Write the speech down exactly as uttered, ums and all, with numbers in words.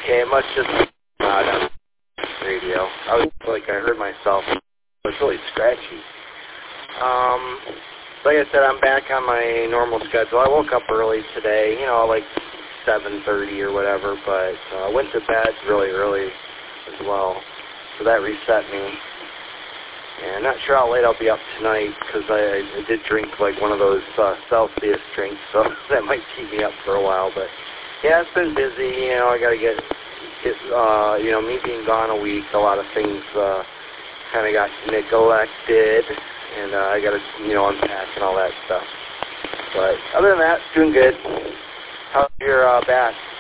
okay. It must just be not on the radio. I was like, I heard myself. It was really scratchy. Um, like I said, I'm back on my normal schedule. I woke up early today, you know, like seven thirty or whatever, but I uh, went to bed really early as well. So that reset me. And I'm not sure how late I'll be up tonight because I, I did drink like one of those uh, Celsius drinks, so that might keep me up for a while. But yeah, it's been busy. You know, I got to get, get uh, you know, me being gone a week, a lot of things uh, kind of got neglected, and uh, I got to, you know, unpack and all that stuff. But other than that, doing good. How's your uh, back?